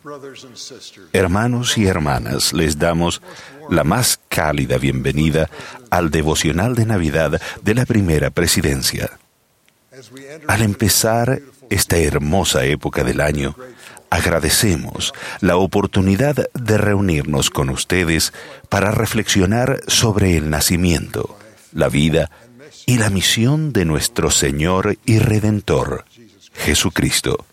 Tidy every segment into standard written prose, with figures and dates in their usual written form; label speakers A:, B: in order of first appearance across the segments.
A: Hermanos y hermanas, les damos la más cálida bienvenida al devocional de Navidad de la Primera Presidencia. Al empezar esta hermosa época del año, agradecemos la oportunidad de reunirnos con ustedes para reflexionar sobre el nacimiento, la vida y la misión de nuestro Señor y Redentor, Jesucristo.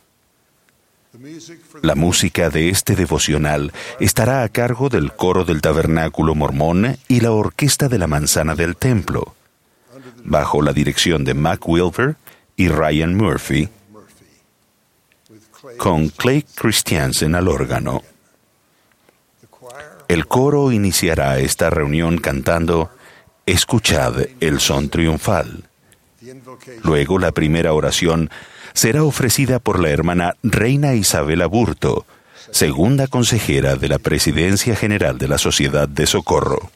A: La música de este devocional estará a cargo del coro del Tabernáculo Mormón y la orquesta de la Manzana del Templo, bajo la dirección de Mac Wilber y Ryan Murphy, con Clay Christiansen al órgano. El coro iniciará esta reunión cantando «Escuchad el son triunfal». Luego la primera oración será ofrecida por la hermana Reina Isabel Aburto, segunda consejera de la Presidencia General de la Sociedad de Socorro.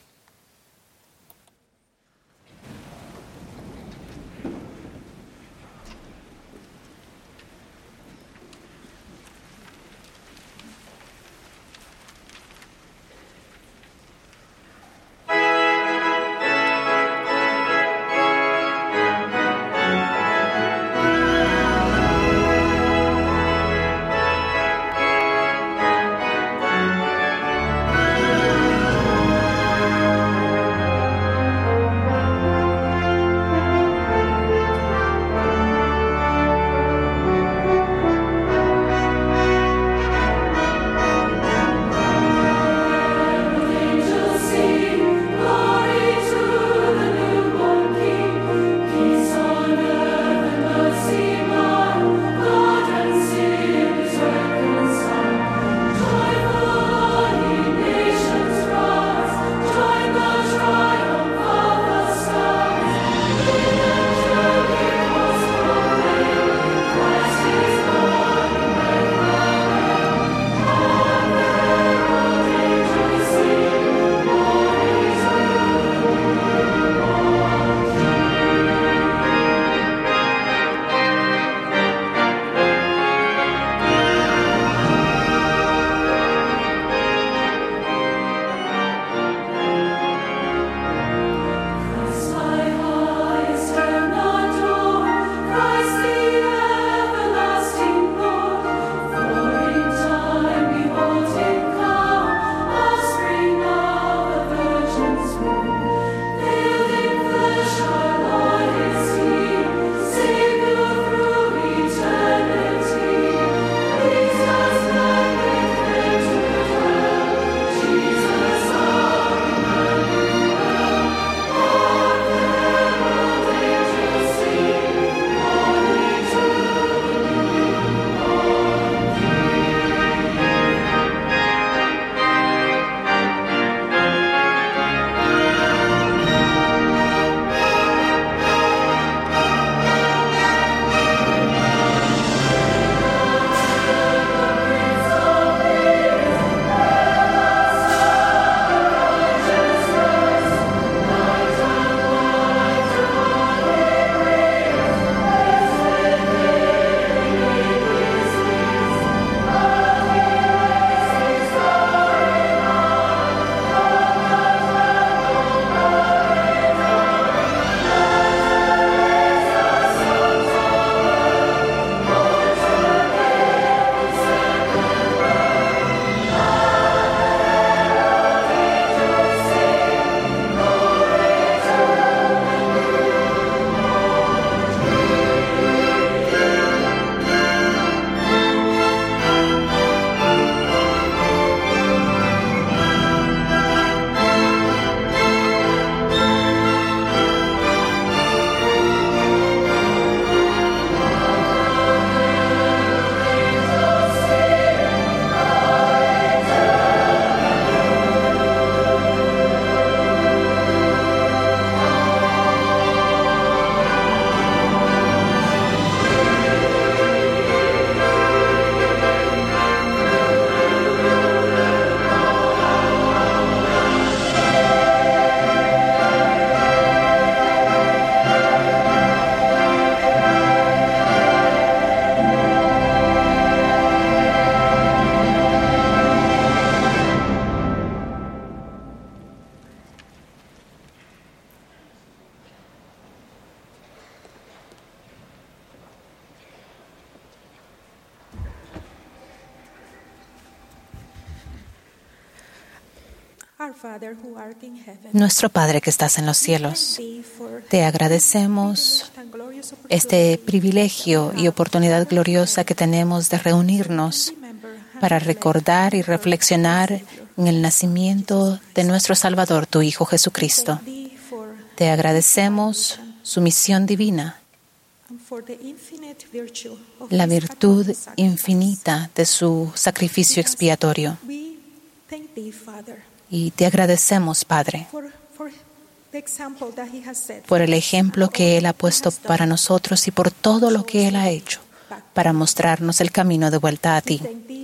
B: Nuestro Padre que estás en los cielos, te agradecemos este privilegio y oportunidad gloriosa que tenemos de reunirnos para recordar y reflexionar en el nacimiento de nuestro Salvador, tu Hijo Jesucristo. Te agradecemos su misión divina, la virtud infinita de su sacrificio expiatorio. Y te agradecemos, Padre, por el ejemplo que Él ha puesto para nosotros y por todo lo que Él ha hecho para mostrarnos el camino de vuelta a ti.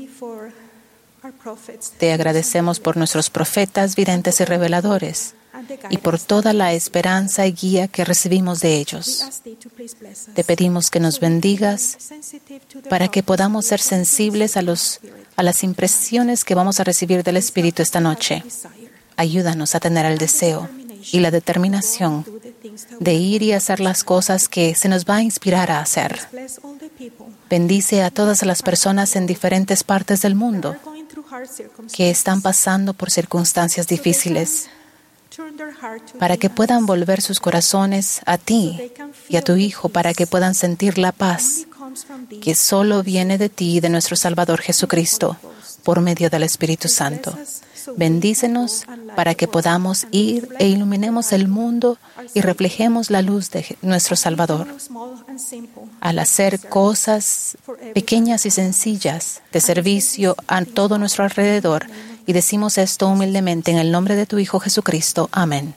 B: Te agradecemos por nuestros profetas, videntes y reveladores y por toda la esperanza y guía que recibimos de ellos. Te pedimos que nos bendigas para que podamos ser sensibles a las impresiones que vamos a recibir del Espíritu esta noche. Ayúdanos a tener el deseo y la determinación de ir y hacer las cosas que se nos va a inspirar a hacer. Bendice a todas las personas en diferentes partes del mundo que están pasando por circunstancias difíciles, para que puedan volver sus corazones a ti y a tu Hijo, para que puedan sentir la paz que solo viene de ti y de nuestro Salvador Jesucristo por medio del Espíritu Santo. Bendícenos para que podamos ir e iluminemos el mundo y reflejemos la luz de nuestro Salvador al hacer cosas pequeñas y sencillas de servicio a todo nuestro alrededor. Y decimos esto humildemente en el nombre de tu Hijo Jesucristo. Amén.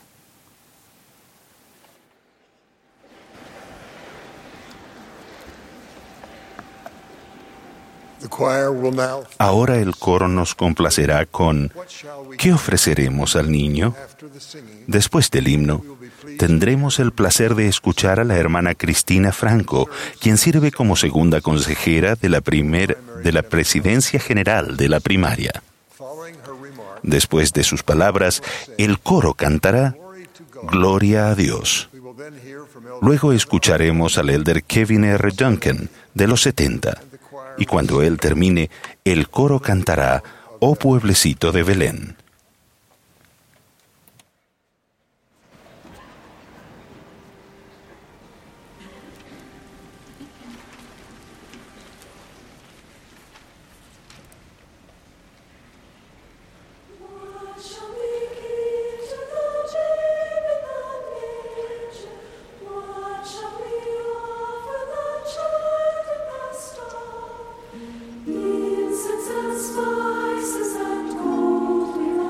A: Ahora el coro nos complacerá con ¿qué ofreceremos al niño? Después del himno, tendremos el placer de escuchar a la hermana Cristina Franco, quien sirve como segunda consejera de la Presidencia General de la Primaria. Después de sus palabras, el coro cantará Gloria a Dios. Luego escucharemos al elder Kevin R. Duncan, de los 70. Y cuando él termine, el coro cantará Oh Pueblecito de Belén.
C: Incense and spices and gold we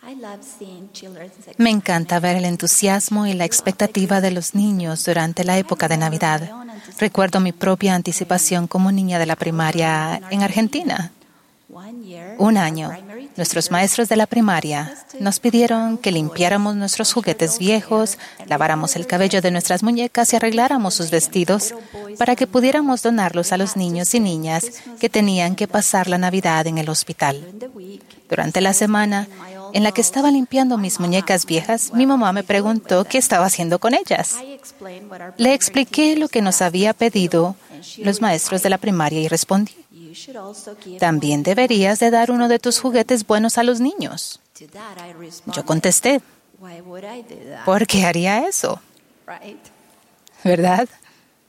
B: Me encanta ver el entusiasmo y la expectativa de los niños durante la época de Navidad. Recuerdo mi propia anticipación como niña de la primaria en Argentina. Un año, nuestros maestros de la primaria nos pidieron que limpiáramos nuestros juguetes viejos, laváramos el cabello de nuestras muñecas y arregláramos sus vestidos para que pudiéramos donarlos a los niños y niñas que tenían que pasar la Navidad en el hospital. Durante la semana en la que estaba limpiando mis muñecas viejas, mi mamá me preguntó qué estaba haciendo con ellas. Le expliqué lo que nos había pedido los maestros de la primaria y respondí: también deberías de dar uno de tus juguetes buenos a los niños. Yo contesté: ¿por qué haría eso? ¿Verdad?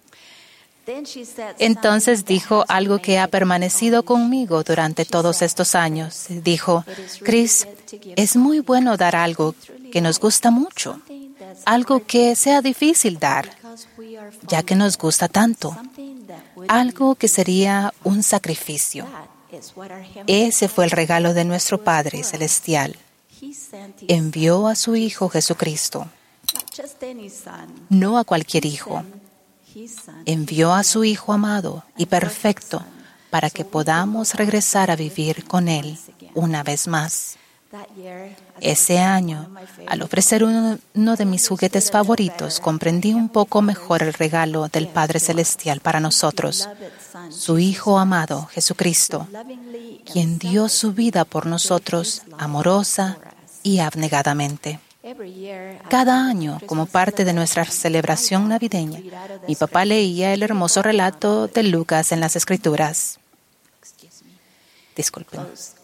B: Entonces dijo algo que ha permanecido conmigo durante todos estos años. Dijo: Chris, es muy bueno dar algo que nos gusta mucho, algo que sea difícil dar, ya que nos gusta tanto, algo que sería un sacrificio. Ese fue el regalo de nuestro Padre Celestial. Envió a su Hijo Jesucristo, no a cualquier hijo. Envió a su Hijo amado y perfecto para que podamos regresar a vivir con Él una vez más. Ese año, al ofrecer uno de mis juguetes favoritos, comprendí un poco mejor el regalo del Padre Celestial para nosotros, su Hijo amado, Jesucristo, quien dio su vida por nosotros amorosa y abnegadamente. Cada año, como parte de nuestra celebración navideña, mi papá leía el hermoso relato de Lucas en las Escrituras. Disculpen.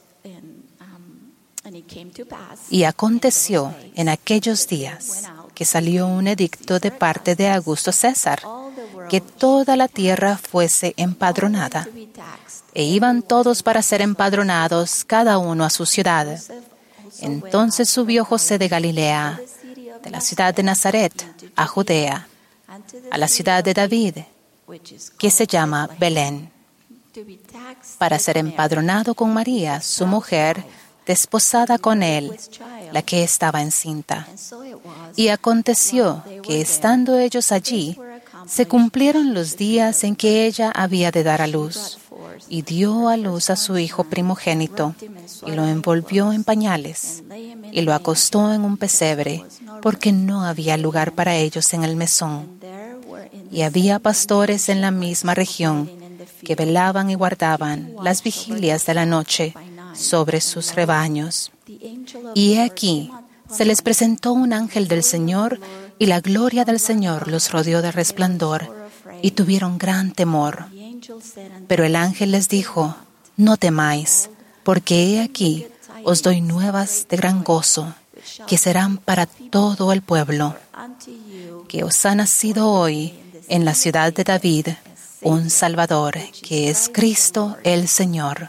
B: Y aconteció en aquellos días que salió un edicto de parte de Augusto César, que toda la tierra fuese empadronada. E iban todos para ser empadronados, cada uno a su ciudad. Entonces subió José de Galilea, de la ciudad de Nazaret, a Judea, a la ciudad de David, que se llama Belén, para ser empadronado con María, su mujer, desposada con él, la que estaba encinta. Y aconteció que, estando ellos allí, se cumplieron los días en que ella había de dar a luz, y dio a luz a su hijo primogénito, y lo envolvió en pañales, y lo acostó en un pesebre, porque no había lugar para ellos en el mesón. Y había pastores en la misma región que velaban y guardaban las vigilias de la noche sobre sus rebaños. Y he aquí, se les presentó un ángel del Señor, y la gloria del Señor los rodeó de resplandor, y tuvieron gran temor. Pero el ángel les dijo: no temáis, porque he aquí, os doy nuevas de gran gozo, que serán para todo el pueblo, que os ha nacido hoy en la ciudad de David un Salvador, que es Cristo el Señor.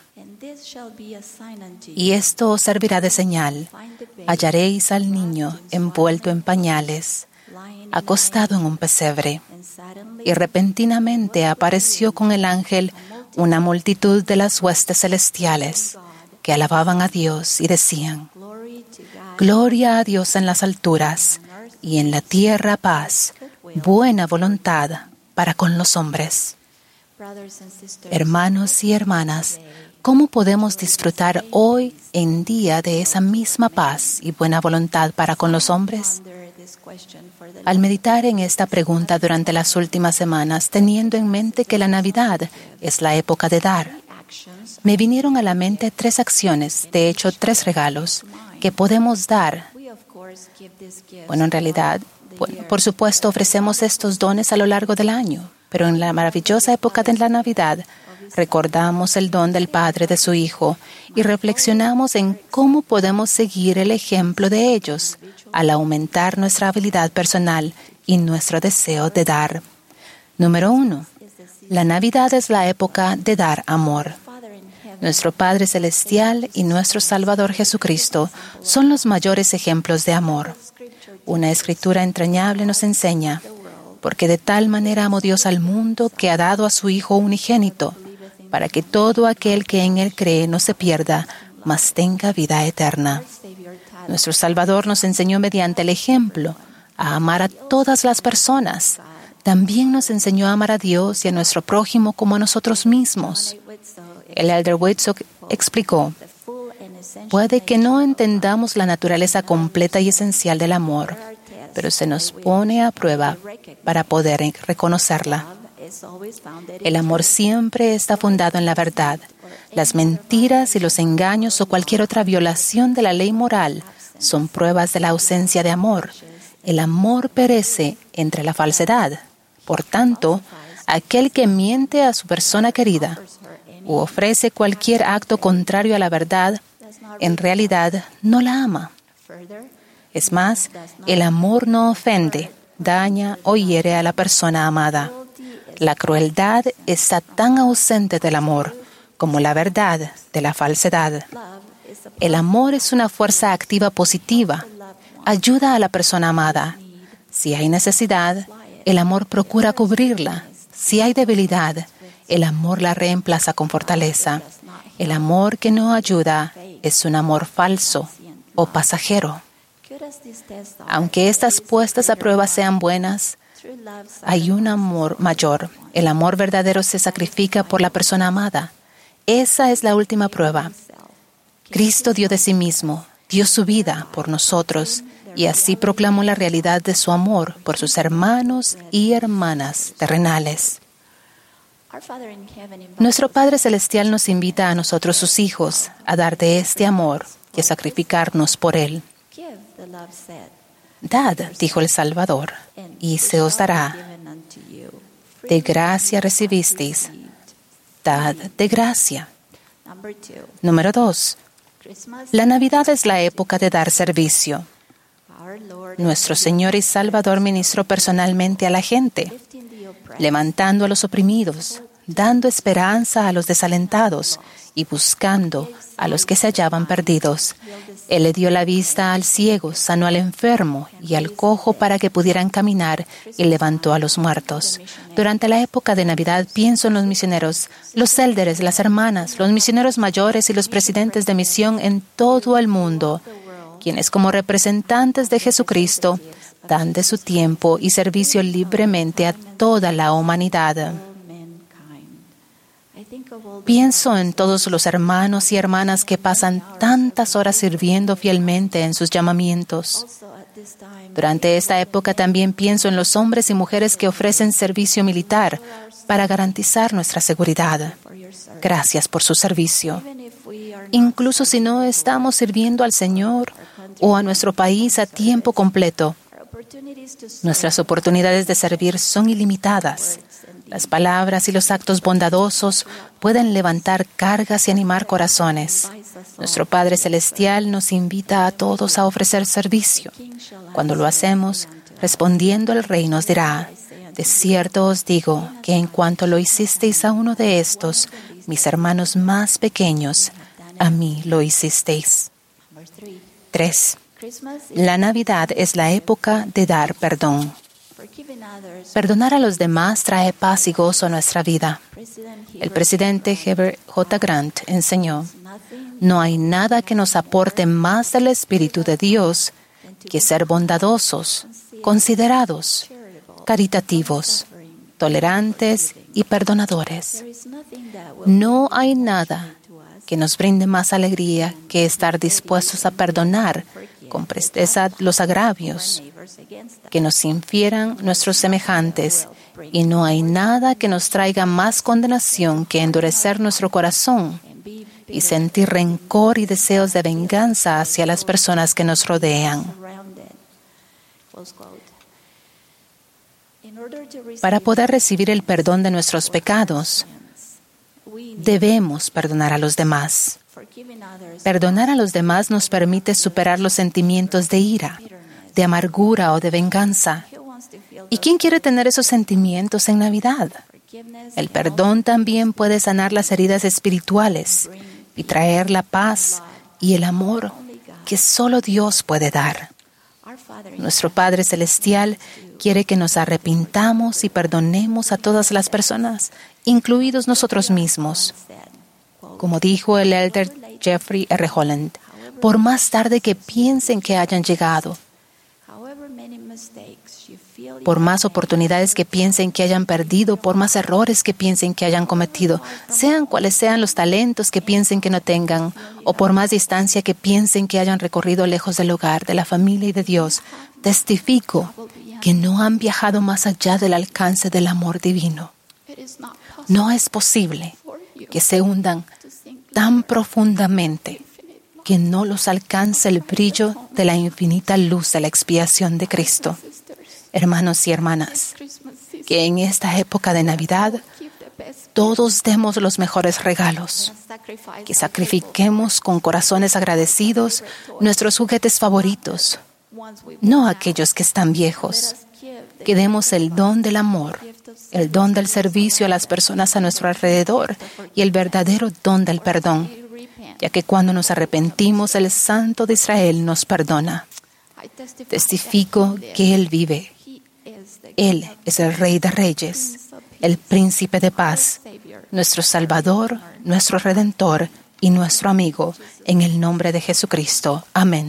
B: Y esto os servirá de señal: hallaréis al niño envuelto en pañales, acostado en un pesebre. Y repentinamente apareció con el ángel una multitud de las huestes celestiales, que alababan a Dios y decían: Gloria a Dios en las alturas, y en la tierra paz, buena voluntad para con los hombres. Hermanos y hermanas, ¿cómo podemos disfrutar hoy en día de esa misma paz y buena voluntad para con los hombres? Al meditar en esta pregunta durante las últimas semanas, teniendo en mente que la Navidad es la época de dar, me vinieron a la mente 3 acciones, de hecho 3 regalos, que podemos dar. Bueno, en realidad, por supuesto, ofrecemos estos dones a lo largo del año, pero en la maravillosa época de la Navidad, recordamos el don del Padre de su Hijo y reflexionamos en cómo podemos seguir el ejemplo de ellos al aumentar nuestra habilidad personal y nuestro deseo de dar. Número 1. La Navidad es la época de dar amor. Nuestro Padre Celestial y nuestro Salvador Jesucristo son los mayores ejemplos de amor. Una escritura entrañable nos enseña: porque de tal manera amó Dios al mundo que ha dado a su Hijo unigénito, para que todo aquel que en Él cree no se pierda, mas tenga vida eterna. Nuestro Salvador nos enseñó mediante el ejemplo a amar a todas las personas. También nos enseñó a amar a Dios y a nuestro prójimo como a nosotros mismos. El Elder Whitsock explicó: puede que no entendamos la naturaleza completa y esencial del amor, pero se nos pone a prueba para poder reconocerla. El amor siempre está fundado en la verdad. Las mentiras y los engaños o cualquier otra violación de la ley moral son pruebas de la ausencia de amor. El amor perece entre la falsedad. Por tanto, aquel que miente a su persona querida o ofrece cualquier acto contrario a la verdad, en realidad no la ama. Es más, el amor no ofende, daña o hiere a la persona amada. La crueldad está tan ausente del amor como la verdad de la falsedad. El amor es una fuerza activa positiva. Ayuda a la persona amada. Si hay necesidad, el amor procura cubrirla. Si hay debilidad, el amor la reemplaza con fortaleza. El amor que no ayuda es un amor falso o pasajero. Aunque estas puestas a prueba sean buenas, hay un amor mayor. El amor verdadero se sacrifica por la persona amada. Esa es la última prueba. Cristo dio de sí mismo, dio su vida por nosotros y así proclamó la realidad de su amor por sus hermanos y hermanas terrenales. Nuestro Padre Celestial nos invita a nosotros, sus hijos, a dar de este amor y a sacrificarnos por él. Dad, dijo el Salvador, y se os dará. De gracia recibisteis. Dad de gracia. Número 2. La Navidad es la época de dar servicio. Nuestro Señor y Salvador ministró personalmente a la gente, levantando a los oprimidos, dando esperanza a los desalentados y buscando a los que se hallaban perdidos. Él le dio la vista al ciego, sanó al enfermo y al cojo para que pudieran caminar y levantó a los muertos. Durante la época de Navidad pienso en los misioneros, los élderes, las hermanas, los misioneros mayores y los presidentes de misión en todo el mundo, quienes como representantes de Jesucristo dan de su tiempo y servicio libremente a toda la humanidad. Pienso en todos los hermanos y hermanas que pasan tantas horas sirviendo fielmente en sus llamamientos. Durante esta época también pienso en los hombres y mujeres que ofrecen servicio militar para garantizar nuestra seguridad. Gracias por su servicio. Incluso si no estamos sirviendo al Señor o a nuestro país a tiempo completo, nuestras oportunidades de servir son ilimitadas. Las palabras y los actos bondadosos pueden levantar cargas y animar corazones. Nuestro Padre Celestial nos invita a todos a ofrecer servicio. Cuando lo hacemos, respondiendo el Rey nos dirá: de cierto os digo que en cuanto lo hicisteis a uno de estos, mis hermanos más pequeños, a mí lo hicisteis. 3. La Navidad es la época de dar perdón. Perdonar a los demás trae paz y gozo a nuestra vida. El presidente Heber J. Grant enseñó: no hay nada que nos aporte más del Espíritu de Dios que ser bondadosos, considerados, caritativos, tolerantes y perdonadores. No hay nada que nos brinde más alegría que estar dispuestos a perdonar con presteza los agravios que nos infieran nuestros semejantes, y no hay nada que nos traiga más condenación que endurecer nuestro corazón y sentir rencor y deseos de venganza hacia las personas que nos rodean. Para poder recibir el perdón de nuestros pecados, debemos perdonar a los demás. Perdonar a los demás nos permite superar los sentimientos de ira, de amargura o de venganza. ¿Y quién quiere tener esos sentimientos en Navidad? El perdón también puede sanar las heridas espirituales y traer la paz y el amor que solo Dios puede dar. Nuestro Padre Celestial quiere que nos arrepintamos y perdonemos a todas las personas, incluidos nosotros mismos. Como dijo el Elder Jeffrey R. Holland, por más tarde que piensen que hayan llegado, por más oportunidades que piensen que hayan perdido, por más errores que piensen que hayan cometido, sean cuales sean los talentos que piensen que no tengan, o por más distancia que piensen que hayan recorrido lejos del hogar, de la familia y de Dios, testifico que no han viajado más allá del alcance del amor divino. No es posible que se hundan tan profundamente que no los alcance el brillo de la infinita luz de la expiación de Cristo. Hermanos y hermanas, que en esta época de Navidad todos demos los mejores regalos, que sacrifiquemos con corazones agradecidos nuestros juguetes favoritos, no aquellos que están viejos, que demos el don del amor, el don del servicio a las personas a nuestro alrededor y el verdadero don del perdón, ya que cuando nos arrepentimos, el Santo de Israel nos perdona. Testifico que Él vive. Él es el Rey de Reyes, el Príncipe de Paz, nuestro Salvador, nuestro Redentor y nuestro amigo, en el nombre de Jesucristo. Amén.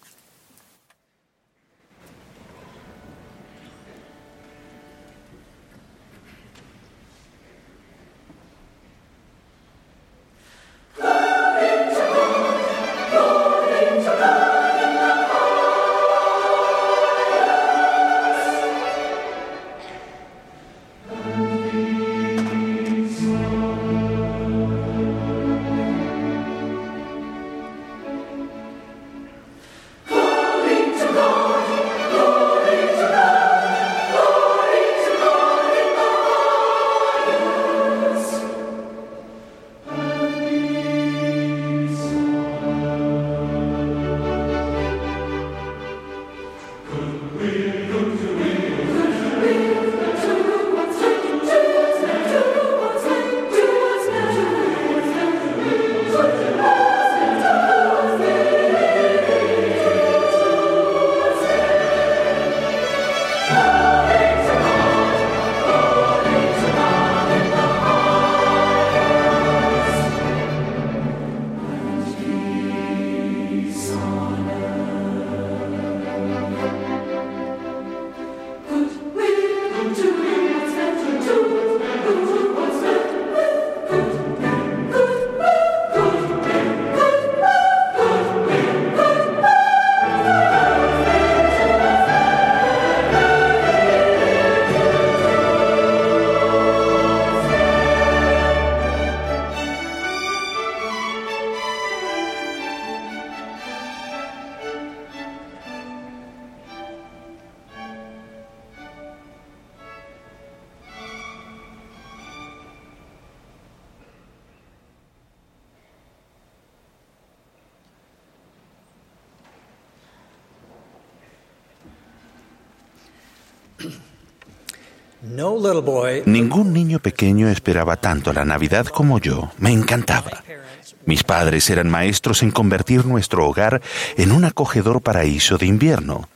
A: Ningún niño pequeño esperaba tanto la Navidad como yo. Me encantaba. Mis padres eran maestros en convertir nuestro hogar en un acogedor paraíso de invierno.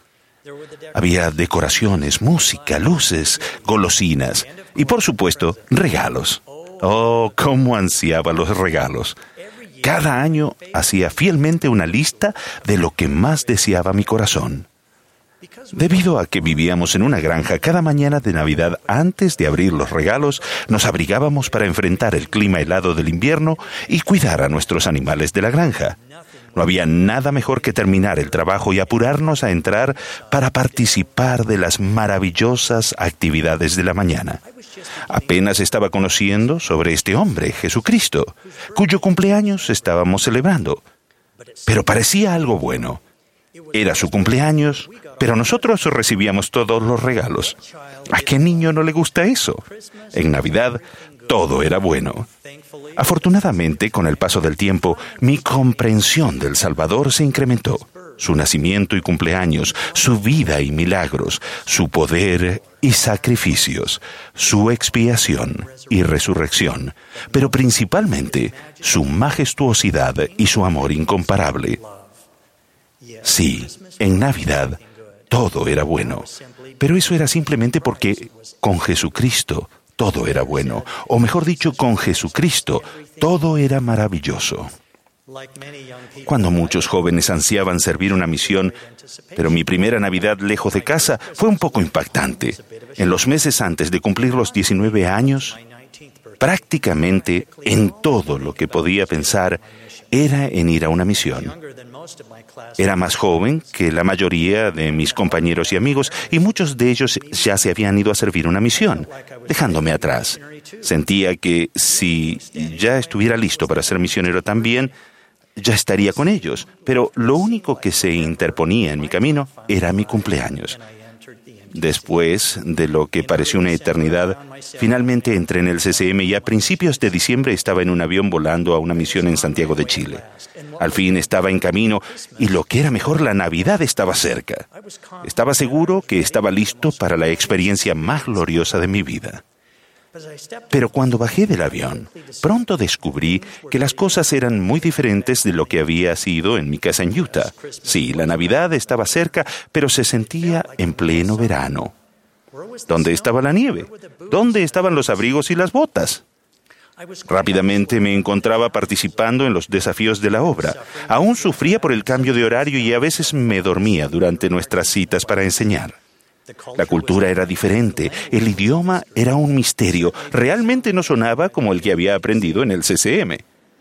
A: Había decoraciones, música, luces, golosinas y, por supuesto, regalos. Oh, cómo ansiaba los regalos. Cada año hacía fielmente una lista de lo que más deseaba mi corazón. Debido a que vivíamos en una granja, cada mañana de Navidad, antes de abrir los regalos, nos abrigábamos para enfrentar el clima helado del invierno y cuidar a nuestros animales de la granja. No había nada mejor que terminar el trabajo y apurarnos a entrar para participar de las maravillosas actividades de la mañana. Apenas estaba conociendo sobre este hombre, Jesucristo, cuyo cumpleaños estábamos celebrando. Pero parecía algo bueno. Era su cumpleaños, pero nosotros recibíamos todos los regalos. ¿A qué niño no le gusta eso? En Navidad, todo era bueno. Afortunadamente, con el paso del tiempo, mi comprensión del Salvador se incrementó. Su nacimiento y cumpleaños, su vida y milagros, su poder y sacrificios, su expiación y resurrección, pero principalmente su majestuosidad y su amor incomparable. Sí, en Navidad todo era bueno, pero eso era simplemente porque con Jesucristo todo era bueno, o mejor dicho, con Jesucristo todo era maravilloso. Cuando muchos jóvenes ansiaban servir una misión, pero mi primera Navidad lejos de casa fue un poco impactante. En los meses antes de cumplir los 19 años, prácticamente en todo lo que podía pensar era en ir a una misión. Era más joven que la mayoría de mis compañeros y amigos, y muchos de ellos ya se habían ido a servir una misión, dejándome atrás. Sentía que si ya estuviera listo para ser misionero también, ya estaría con ellos, pero lo único que se interponía en mi camino era mi cumpleaños. Después de lo que pareció una eternidad, finalmente entré en el CCM y a principios de diciembre estaba en un avión volando a una misión en Santiago de Chile. Al fin estaba en camino y lo que era mejor, la Navidad estaba cerca. Estaba seguro que estaba listo para la experiencia más gloriosa de mi vida. Pero cuando bajé del avión, pronto descubrí que las cosas eran muy diferentes de lo que había sido en mi casa en Utah. Sí, la Navidad estaba cerca, pero se sentía en pleno verano. ¿Dónde estaba la nieve? ¿Dónde estaban los abrigos y las botas? Rápidamente me encontraba participando en los desafíos de la obra. Aún sufría por el cambio de horario y a veces me dormía durante nuestras citas para enseñar. La cultura era diferente, el idioma era un misterio, realmente no sonaba como el que había aprendido en el CCM.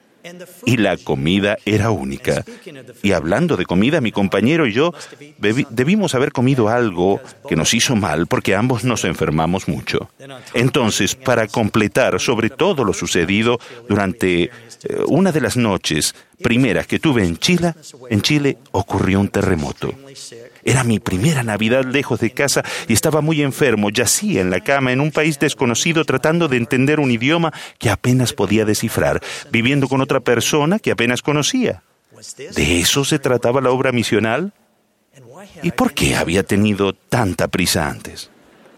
A: Y la comida era única. Y hablando de comida, mi compañero y yo debimos haber comido algo que nos hizo mal porque ambos nos enfermamos mucho. Entonces, para completar sobre todo lo sucedido durante una de las noches primeras que tuve en Chile ocurrió un terremoto. Era mi primera Navidad lejos de casa y estaba muy enfermo, yacía en la cama en un país desconocido tratando de entender un idioma que apenas podía descifrar, viviendo con otra persona que apenas conocía. ¿De eso se trataba la obra misional? ¿Y por qué había tenido tanta prisa antes?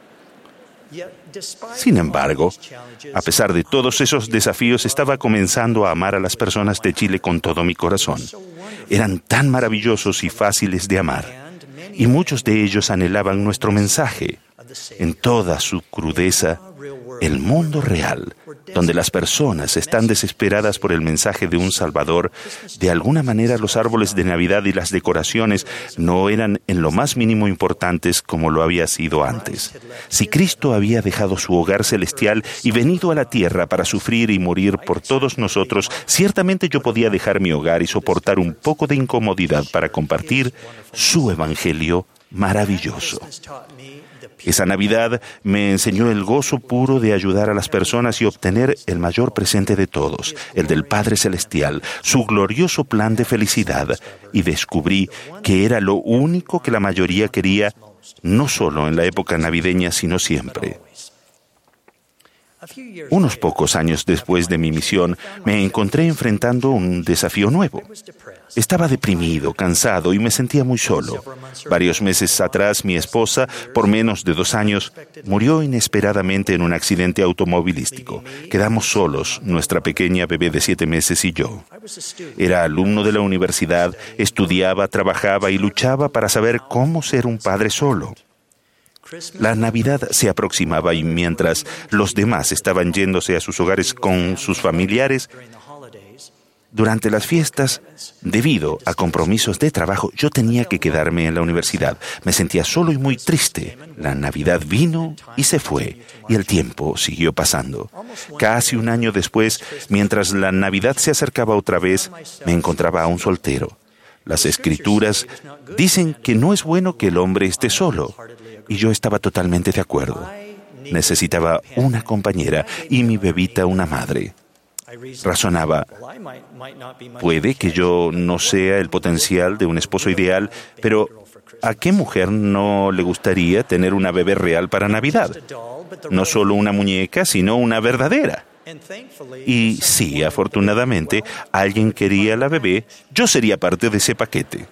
A: Sin embargo, a pesar de todos esos desafíos, estaba comenzando a amar a las personas de Chile con todo mi corazón. Eran tan maravillosos y fáciles de amar. Y muchos de ellos anhelaban nuestro mensaje, en toda su crudeza, el mundo real, donde las personas están desesperadas por el mensaje de un Salvador. De alguna manera los árboles de Navidad y las decoraciones no eran en lo más mínimo importantes como lo había sido antes. Si Cristo había dejado su hogar celestial y venido a la tierra para sufrir y morir por todos nosotros, ciertamente yo podía dejar mi hogar y soportar un poco de incomodidad para compartir su evangelio maravilloso. Esa Navidad me enseñó el gozo puro de ayudar a las personas y obtener el mayor presente de todos, el del Padre Celestial, su glorioso plan de felicidad, y descubrí que era lo único que la mayoría quería, no solo en la época navideña, sino siempre. Unos pocos años después de mi misión, me encontré enfrentando un desafío nuevo. Estaba deprimido, cansado y me sentía muy solo. Varios meses atrás, mi esposa, por menos de 2 años, murió inesperadamente en un accidente automovilístico. Quedamos solos, nuestra pequeña bebé de 7 meses y yo. Era alumno de la universidad, estudiaba, trabajaba y luchaba para saber cómo ser un padre solo. La Navidad se aproximaba y mientras los demás estaban yéndose a sus hogares con sus familiares, durante las fiestas, debido a compromisos de trabajo, yo tenía que quedarme en la universidad. Me sentía solo y muy triste. La Navidad vino y se fue, y el tiempo siguió pasando. Casi 1 año después, mientras la Navidad se acercaba otra vez, me encontraba aún soltero. Las Escrituras dicen que no es bueno que el hombre esté solo. Y yo estaba totalmente de acuerdo. Necesitaba una compañera y mi bebita una madre. Razonaba, puede que yo no sea el potencial de un esposo ideal, pero ¿a qué mujer no le gustaría tener una bebé real para Navidad? No solo una muñeca, sino una verdadera. Y sí, afortunadamente, alguien quería la bebé, yo sería parte de ese paquete.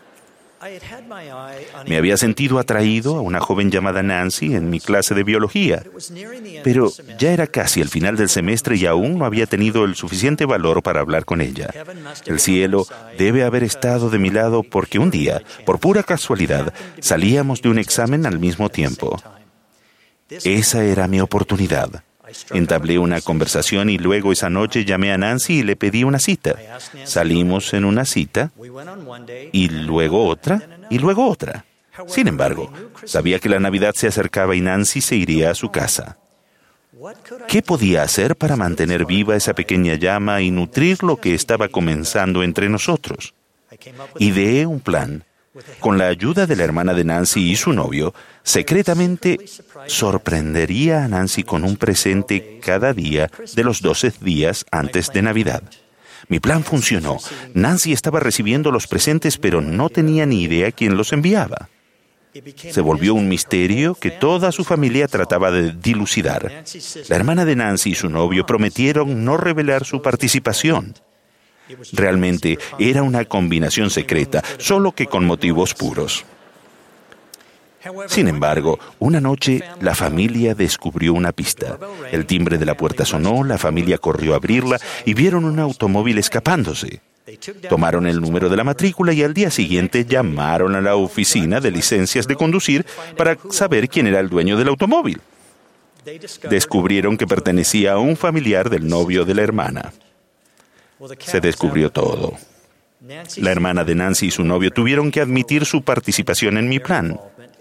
A: Me había sentido atraído a una joven llamada Nancy en mi clase de biología, pero ya era casi el final del semestre y aún no había tenido el suficiente valor para hablar con ella. El cielo debe haber estado de mi lado porque un día, por pura casualidad, salíamos de un examen al mismo tiempo. Esa era mi oportunidad. Entablé una conversación y luego esa noche llamé a Nancy y le pedí una cita. Salimos en una cita y luego otra y luego otra. Sin embargo, sabía que la Navidad se acercaba y Nancy se iría a su casa. ¿Qué podía hacer para mantener viva esa pequeña llama y nutrir lo que estaba comenzando entre nosotros? Ideé un plan. Con la ayuda de la hermana de Nancy y su novio, secretamente sorprendería a Nancy con un presente cada día de los 12 días antes de Navidad. Mi plan funcionó. Nancy estaba recibiendo los presentes, pero no tenía ni idea quién los enviaba. Se volvió un misterio que toda su familia trataba de dilucidar. La hermana de Nancy y su novio prometieron no revelar su participación. Realmente era una combinación secreta, solo que con motivos puros. Sin embargo, una noche la familia descubrió una pista. El timbre de la puerta sonó, la familia corrió a abrirla y vieron un automóvil escapándose. Tomaron el número de la matrícula y al día siguiente llamaron a la oficina de licencias de conducir para saber quién era el dueño del automóvil. Descubrieron que pertenecía a un familiar del novio de la hermana. Se descubrió todo. La hermana de Nancy y su novio tuvieron que admitir su participación en mi plan.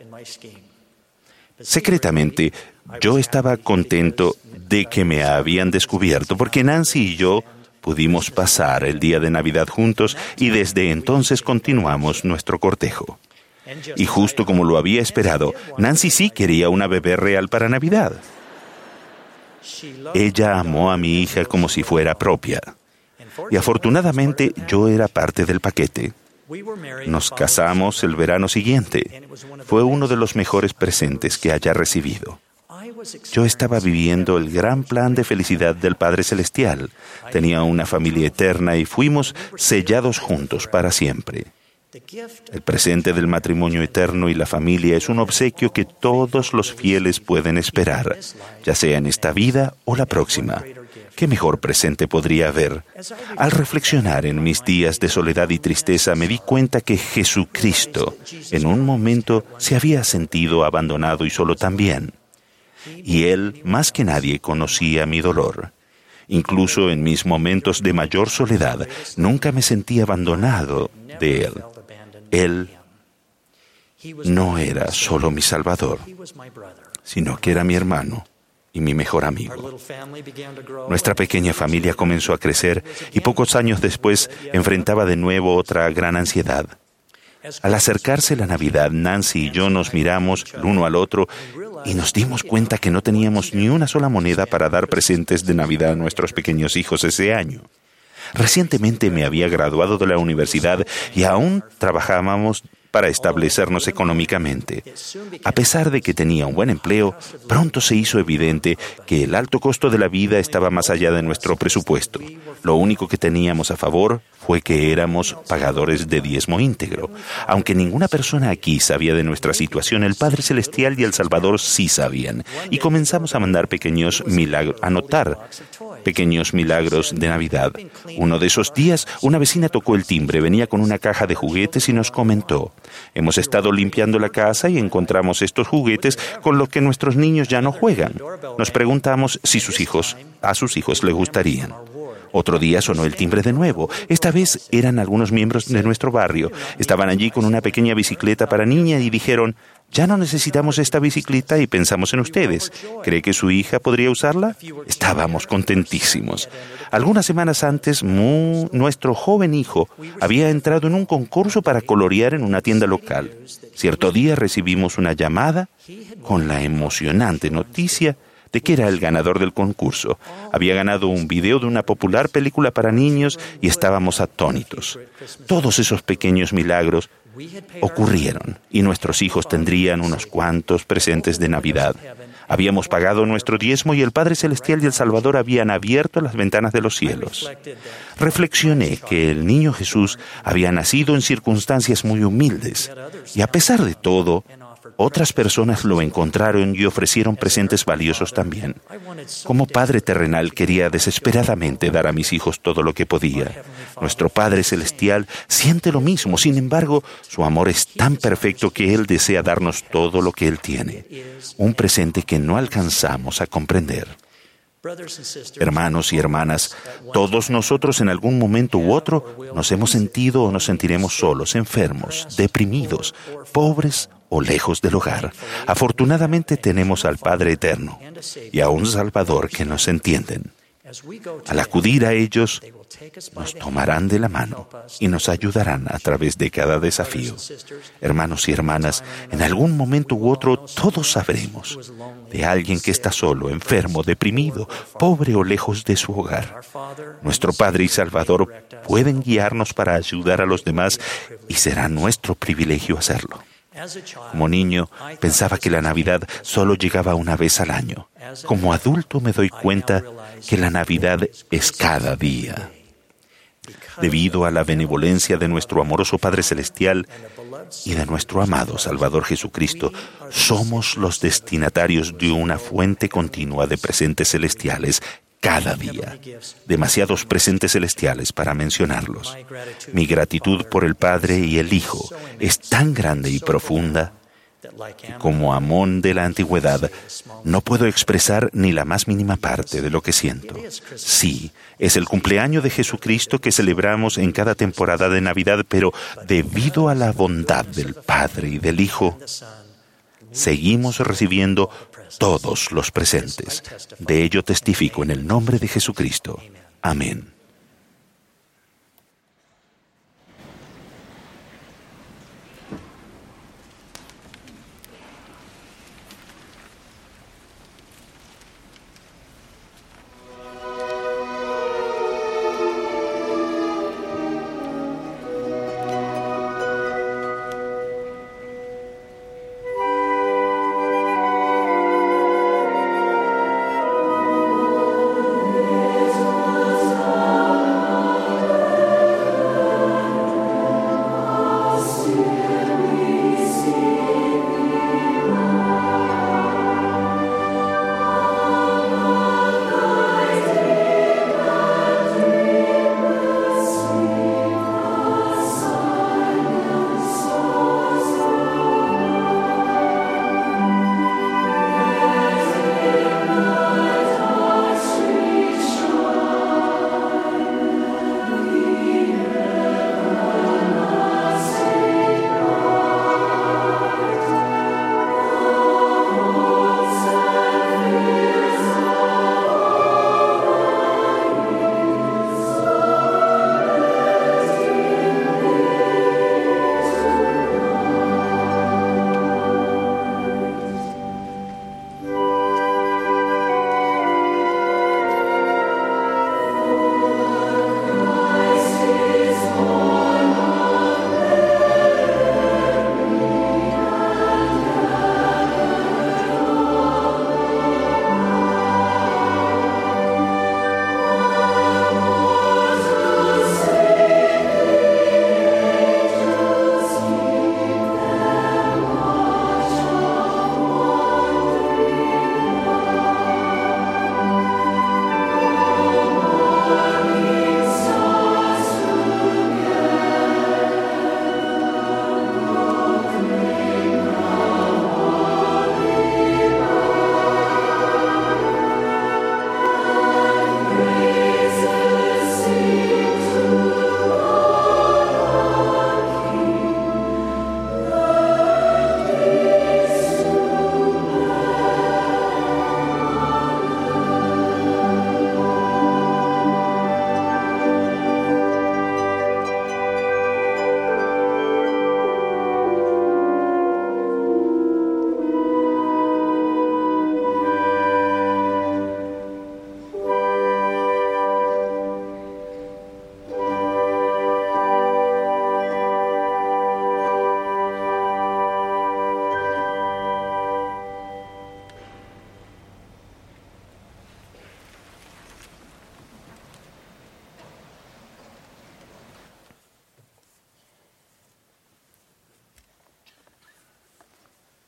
A: Secretamente, yo estaba contento de que me habían descubierto, porque Nancy y yo pudimos pasar el día de Navidad juntos y desde entonces continuamos nuestro cortejo. Y justo como lo había esperado, Nancy sí quería una bebé real para Navidad. Ella amó a mi hija como si fuera propia. Y afortunadamente yo era parte del paquete. Nos casamos el verano siguiente. Fue uno de los mejores presentes que haya recibido. Yo estaba viviendo el gran plan de felicidad del Padre Celestial. Tenía una familia eterna y fuimos sellados juntos para siempre. El presente del matrimonio eterno y la familia es un obsequio que todos los fieles pueden esperar, ya sea en esta vida o la próxima. ¿Qué mejor presente podría haber? Al reflexionar en mis días de soledad y tristeza, me di cuenta que Jesucristo, en un momento, se había sentido abandonado y solo también. Y Él, más que nadie, conocía mi dolor. Incluso en mis momentos de mayor soledad, nunca me sentí abandonado de Él. Él no era solo mi Salvador, sino que era mi hermano y mi mejor amigo. Nuestra pequeña familia comenzó a crecer y pocos años después enfrentaba de nuevo otra gran ansiedad. Al acercarse la Navidad, Nancy y yo nos miramos el uno al otro y nos dimos cuenta que no teníamos ni una sola moneda para dar presentes de Navidad a nuestros pequeños hijos ese año. Recientemente me había graduado de la universidad y aún trabajábamos para establecernos económicamente. A pesar de que tenía un buen empleo, pronto se hizo evidente que el alto costo de la vida estaba más allá de nuestro presupuesto. Lo único que teníamos a favor fue que éramos pagadores de diezmo íntegro. Aunque ninguna persona aquí sabía de nuestra situación, el Padre Celestial y el Salvador sí sabían. Y comenzamos a mandar pequeños milagros, a notar pequeños milagros de Navidad. Uno de esos días, una vecina tocó el timbre, venía con una caja de juguetes y nos comentó: hemos estado limpiando la casa y encontramos estos juguetes con los que nuestros niños ya no juegan. Nos preguntamos si a sus hijos les gustarían. Otro día sonó el timbre de nuevo. Esta vez eran algunos miembros de nuestro barrio. Estaban allí con una pequeña bicicleta para niña y dijeron: ya no necesitamos esta bicicleta y pensamos en ustedes. ¿Cree que su hija podría usarla? Estábamos contentísimos. Algunas semanas antes, nuestro joven hijo había entrado en un concurso para colorear en una tienda local. Cierto día recibimos una llamada con la emocionante noticia de que era el ganador del concurso. Había ganado un video de una popular película para niños y estábamos atónitos. Todos esos pequeños milagros ocurrieron y nuestros hijos tendrían unos cuantos presentes de Navidad. Habíamos pagado nuestro diezmo y el Padre Celestial y el Salvador habían abierto las ventanas de los cielos. Reflexioné que el niño Jesús había nacido en circunstancias muy humildes y a pesar de todo, otras personas lo encontraron y ofrecieron presentes valiosos también. Como Padre terrenal quería desesperadamente dar a mis hijos todo lo que podía. Nuestro Padre Celestial siente lo mismo, sin embargo, su amor es tan perfecto que Él desea darnos todo lo que Él tiene. Un presente que no alcanzamos a comprender. Hermanos y hermanas, todos nosotros en algún momento u otro nos hemos sentido o nos sentiremos solos, enfermos, deprimidos, pobres o lejos del hogar. Afortunadamente tenemos al Padre Eterno y a un Salvador que nos entienden. Al acudir a ellos, nos tomarán de la mano y nos ayudarán a través de cada desafío. Hermanos y hermanas, en algún momento u otro todos sabremos de alguien que está solo, enfermo, deprimido, pobre o lejos de su hogar. Nuestro Padre y Salvador pueden guiarnos para ayudar a los demás y será nuestro privilegio hacerlo. Como niño, pensaba que la Navidad solo llegaba una vez al año. Como adulto me doy cuenta que la Navidad es cada día. Debido a la benevolencia de nuestro amoroso Padre Celestial y de nuestro amado Salvador Jesucristo, somos los destinatarios de una fuente continua de presentes celestiales cada día. Demasiados presentes celestiales para mencionarlos. Mi gratitud por el Padre y el Hijo es tan grande y profunda que, como Amón de la antigüedad, no puedo expresar ni la más mínima parte de lo que siento. Sí, es el cumpleaños de Jesucristo que celebramos en cada temporada de Navidad, pero debido a la bondad del Padre y del Hijo, seguimos recibiendo todos los presentes. De ello testifico en el nombre de Jesucristo. Amén.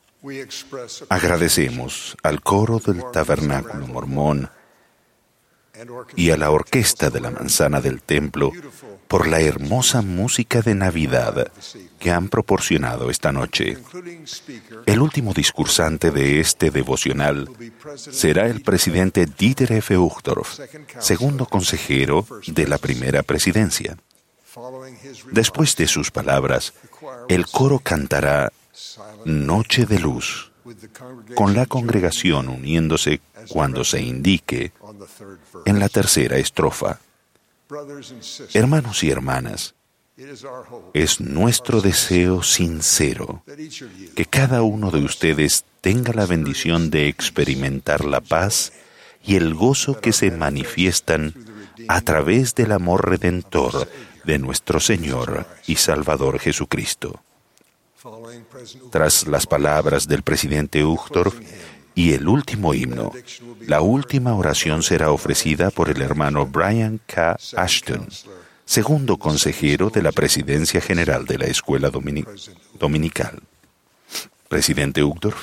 C: Agradecemos al coro del Tabernáculo Mormón
A: y a la orquesta de la manzana del templo por la hermosa música de Navidad que han proporcionado esta noche. El último discursante de este devocional será el presidente Dieter F. Uchtdorf, segundo consejero de la primera presidencia. Después de sus palabras, el coro cantará Noche de Luz, con la congregación uniéndose cuando se indique en la tercera estrofa. Hermanos y hermanas, es nuestro deseo sincero que cada uno de ustedes tenga la bendición de experimentar la paz y el gozo que se manifiestan a través del amor redentor de nuestro Señor y Salvador Jesucristo. Tras las palabras del presidente Uchtdorf y el último himno, la última oración será ofrecida por el hermano Brian K. Ashton, segundo consejero de la Presidencia General de la Escuela Dominical. Presidente Uchtdorf.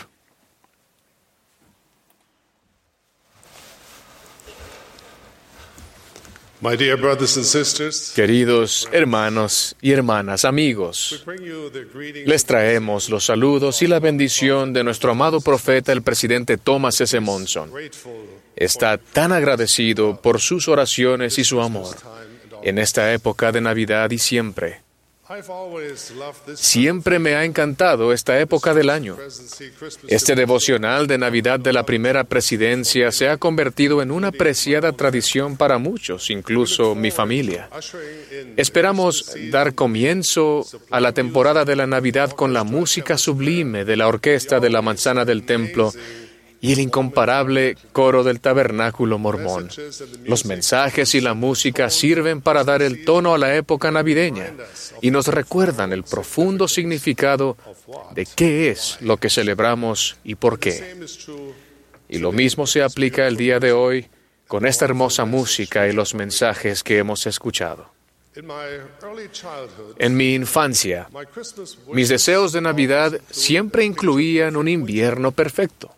C: Queridos hermanos y hermanas, amigos, les traemos los saludos y la bendición de nuestro amado profeta, el presidente Thomas S. Monson. Está tan agradecido por sus oraciones y su amor en esta época de Navidad y siempre. Siempre me ha encantado esta época del año. Este devocional de Navidad de la primera presidencia se ha convertido en una apreciada tradición para muchos, incluso mi familia. Esperamos dar comienzo a la temporada de la Navidad con la música sublime de la orquesta de la manzana del templo y el incomparable coro del tabernáculo mormón. Los mensajes y la música sirven para dar el tono a la época navideña y nos recuerdan el profundo significado de qué es lo que celebramos y por qué. Y lo mismo se aplica el día de hoy con esta hermosa música y los mensajes que hemos escuchado. En mi infancia, mis deseos de Navidad siempre incluían un invierno perfecto.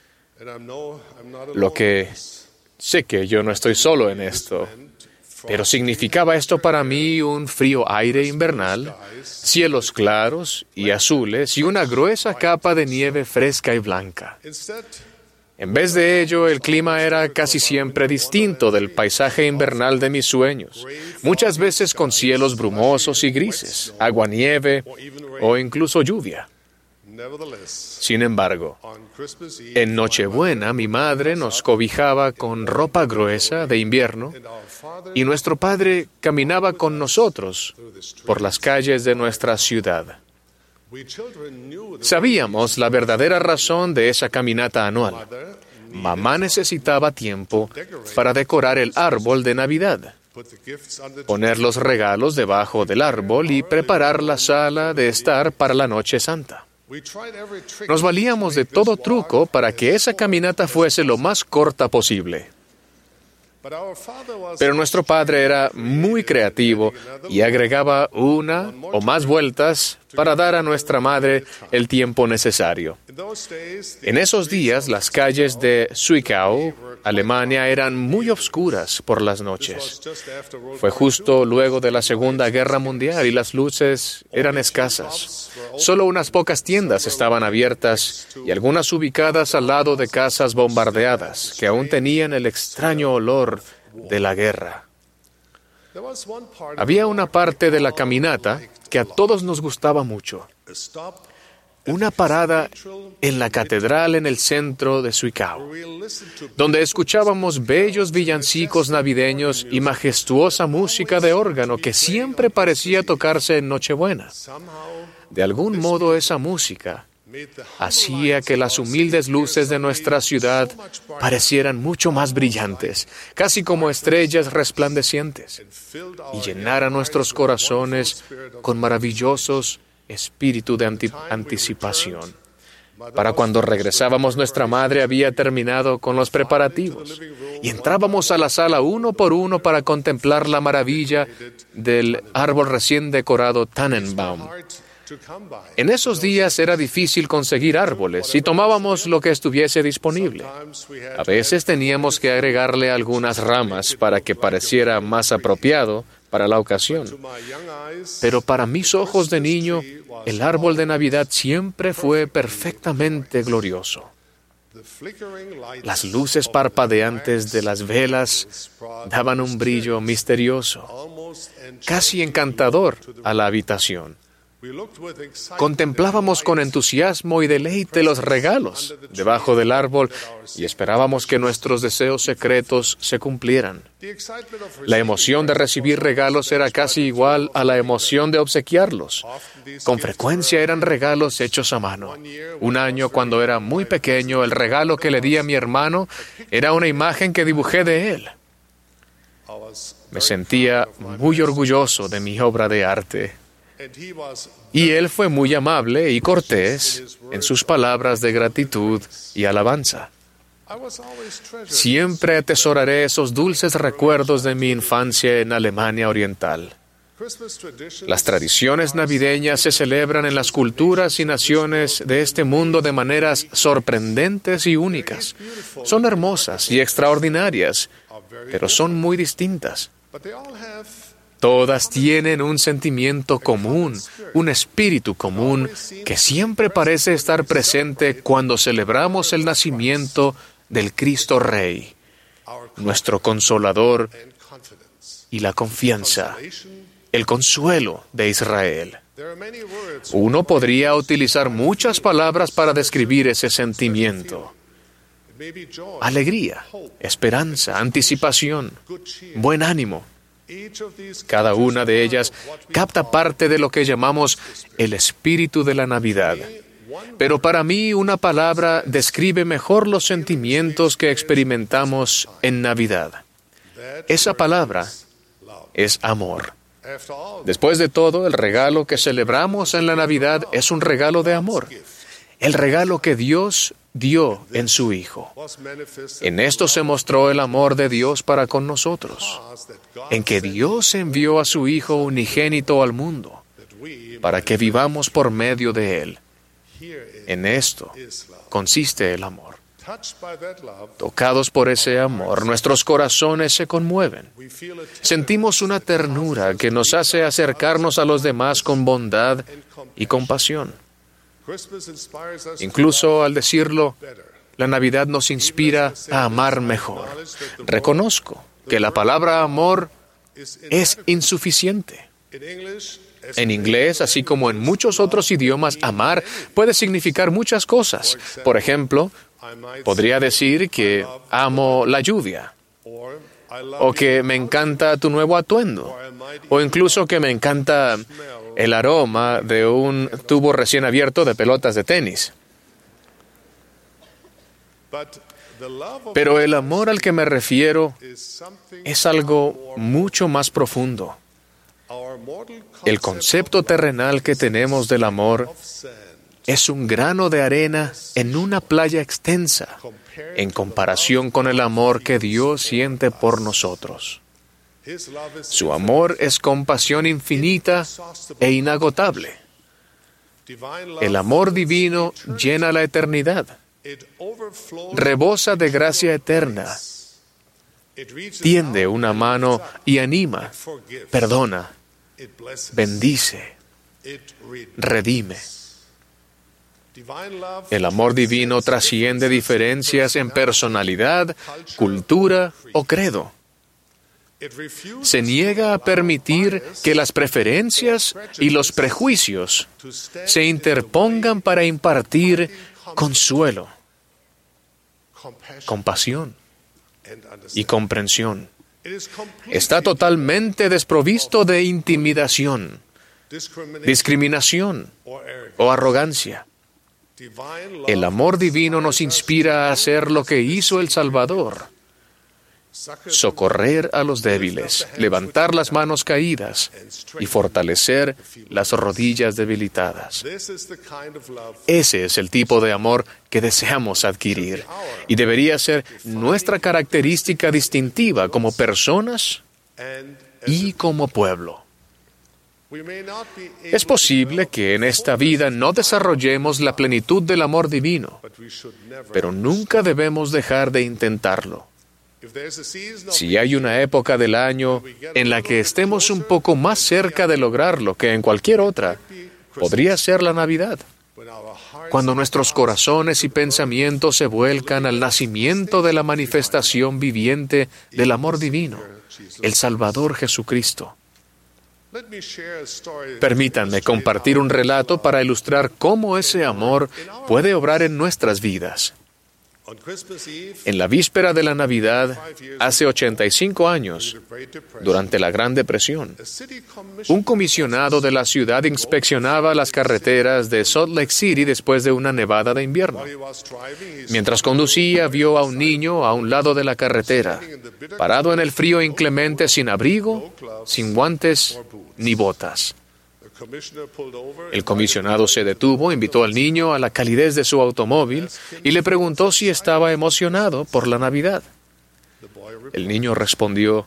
C: Lo que sé que yo no estoy solo en esto, pero significaba esto para mí un frío aire invernal, cielos claros y azules y una gruesa capa de nieve fresca y blanca. En vez de ello, el clima era casi siempre distinto del paisaje invernal de mis sueños, muchas veces con cielos brumosos y grises, aguanieve o incluso lluvia. Sin embargo, en Nochebuena mi madre nos cobijaba con ropa gruesa de invierno y nuestro padre caminaba con nosotros por las calles de nuestra ciudad. Sabíamos la verdadera razón de esa caminata anual. Mamá necesitaba tiempo para decorar el árbol de Navidad, poner los regalos debajo del árbol y preparar la sala de estar para la Noche Santa. Nos valíamos de todo truco para que esa caminata fuese lo más corta posible. Pero nuestro padre era muy creativo y agregaba una o más vueltas para dar a nuestra madre el tiempo necesario. En esos días, las calles de Zwickau, Alemania, eran muy oscuras por las noches. Fue justo luego de la Segunda Guerra Mundial y las luces eran escasas. Solo unas pocas tiendas estaban abiertas y algunas ubicadas al lado de casas bombardeadas que aún tenían el extraño olor de la guerra. Había una parte de la caminata que a todos nos gustaba mucho. Una parada en la catedral en el centro de Zwickau, donde escuchábamos bellos villancicos navideños y majestuosa música de órgano que siempre parecía tocarse en Nochebuena. De algún modo esa música hacía que las humildes luces de nuestra ciudad parecieran mucho más brillantes, casi como estrellas resplandecientes, y llenaran nuestros corazones con maravillosos espíritu de anticipación. Para cuando regresábamos, nuestra madre había terminado con los preparativos y entrábamos a la sala uno por uno para contemplar la maravilla del árbol recién decorado Tannenbaum, En esos días era difícil conseguir árboles y tomábamos lo que estuviese disponible. A veces teníamos que agregarle algunas ramas para que pareciera más apropiado para la ocasión. Pero para mis ojos de niño, el árbol de Navidad siempre fue perfectamente glorioso. Las luces parpadeantes de las velas daban un brillo misterioso, casi encantador a la habitación. Contemplábamos con entusiasmo y deleite los regalos debajo del árbol y esperábamos que nuestros deseos secretos se cumplieran. La emoción de recibir regalos era casi igual a la emoción de obsequiarlos. Con frecuencia eran regalos hechos a mano. Un año, cuando era muy pequeño, el regalo que le di a mi hermano era una imagen que dibujé de él. Me sentía muy orgulloso de mi obra de arte. Y él fue muy amable y cortés en sus palabras de gratitud y alabanza. Siempre atesoraré esos dulces recuerdos de mi infancia en Alemania Oriental. Las tradiciones navideñas se celebran en las culturas y naciones de este mundo de maneras sorprendentes y únicas. Son hermosas y extraordinarias, pero son muy distintas. Todas tienen un sentimiento común, un espíritu común que siempre parece estar presente cuando celebramos el nacimiento del Cristo Rey, nuestro Consolador y la confianza, el consuelo de Israel. Uno podría utilizar muchas palabras para describir ese sentimiento. Alegría, esperanza, anticipación, buen ánimo. Cada una de ellas capta parte de lo que llamamos el espíritu de la Navidad. Pero para mí una palabra describe mejor los sentimientos que experimentamos en Navidad. Esa palabra es amor. Después de todo, el regalo que celebramos en la Navidad es un regalo de amor. El regalo que Dios dio en su Hijo. En esto se mostró el amor de Dios para con nosotros, en que Dios envió a su Hijo unigénito al mundo, para que vivamos por medio de Él. En esto consiste el amor. Tocados por ese amor, nuestros corazones se conmueven. Sentimos una ternura que nos hace acercarnos a los demás con bondad y compasión. Incluso al decirlo, la Navidad nos inspira a amar mejor. Reconozco que la palabra amor es insuficiente. En inglés, así como en muchos otros idiomas, amar puede significar muchas cosas. Por ejemplo, podría decir que amo la lluvia, o que me encanta tu nuevo atuendo, o incluso que me encanta el aroma de un tubo recién abierto de pelotas de tenis. Pero el amor al que me refiero es algo mucho más profundo. El concepto terrenal que tenemos del amor es un grano de arena en una playa extensa, en comparación con el amor que Dios siente por nosotros. Su amor es compasión infinita e inagotable. El amor divino llena la eternidad, rebosa de gracia eterna, tiende una mano y anima, perdona, bendice, redime. El amor divino trasciende diferencias en personalidad, cultura o credo. Se niega a permitir que las preferencias y los prejuicios se interpongan para impartir consuelo, compasión y comprensión. Está totalmente desprovisto de intimidación, discriminación o arrogancia. El amor divino nos inspira a hacer lo que hizo el Salvador: socorrer a los débiles, levantar las manos caídas y fortalecer las rodillas debilitadas. Ese es el tipo de amor que deseamos adquirir y debería ser nuestra característica distintiva como personas y como pueblo. Es posible que en esta vida no desarrollemos la plenitud del amor divino, pero nunca debemos dejar de intentarlo. Si hay una época del año en la que estemos un poco más cerca de lograrlo que en cualquier otra, podría ser la Navidad, cuando nuestros corazones y pensamientos se vuelcan al nacimiento de la manifestación viviente del amor divino, el Salvador Jesucristo. Permítanme compartir un relato para ilustrar cómo ese amor puede obrar en nuestras vidas. En la víspera de la Navidad, hace 85 años, durante la Gran Depresión, un comisionado de la ciudad inspeccionaba las carreteras de Salt Lake City después de una nevada de invierno. Mientras conducía, vio a un niño a un lado de la carretera, parado en el frío inclemente, sin abrigo, sin guantes ni botas. El comisionado se detuvo, invitó al niño a la calidez de su automóvil y le preguntó si estaba emocionado por la Navidad. El niño respondió: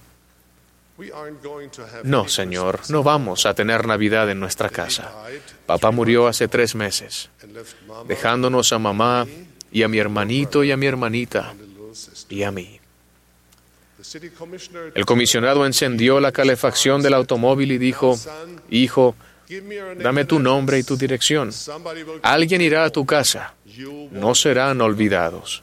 C: "No, señor, no vamos a tener Navidad en nuestra casa. Papá murió hace 3 meses, dejándonos a mamá y a mi hermanito y a mi hermanita y a mí". El comisionado encendió la calefacción del automóvil y dijo: "Hijo, dame tu nombre y tu dirección. Alguien irá a tu casa. No serán olvidados".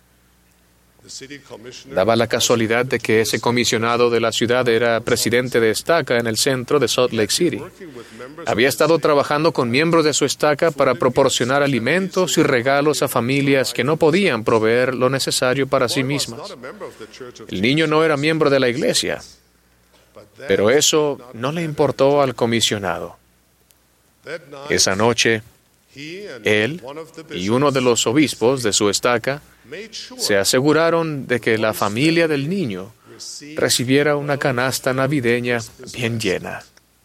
C: Daba la casualidad de que ese comisionado de la ciudad era presidente de estaca en el centro de Salt Lake City. Había estado trabajando con miembros de su estaca para proporcionar alimentos y regalos a familias que no podían proveer lo necesario para sí mismas. El niño no era miembro de la iglesia, pero eso no le importó al comisionado. Esa noche, él y uno de los obispos de su estaca se aseguraron de que la familia del niño recibiera una canasta navideña bien llena.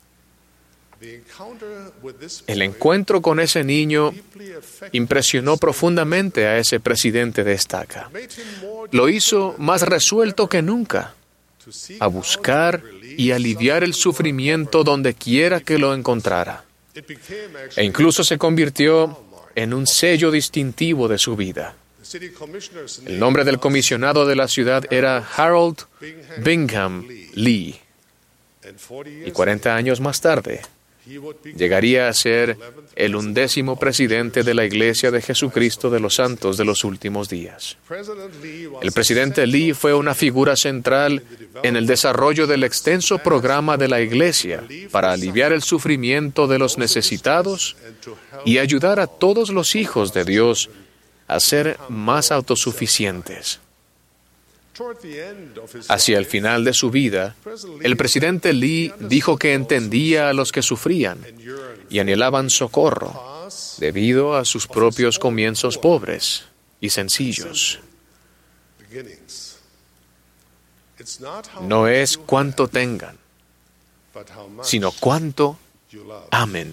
C: El encuentro con ese niño impresionó profundamente a ese presidente de estaca. Lo hizo más resuelto que nunca a buscar y aliviar el sufrimiento donde quiera que lo encontrara. E incluso se convirtió en un sello distintivo de su vida. El nombre del comisionado de la ciudad era Harold Bingham Lee. Y 40 años más tarde, llegaría a ser el 11º presidente de la Iglesia de Jesucristo de los Santos de los Últimos Días. El presidente Lee fue una figura central en el desarrollo del extenso programa de la Iglesia para aliviar el sufrimiento de los necesitados y ayudar a todos los hijos de Dios a ser más autosuficientes. Hacia el final de su vida, el presidente Lee dijo que entendía a los que sufrían y anhelaban socorro debido a sus propios comienzos pobres y sencillos. No es cuánto tengan, sino cuánto amen.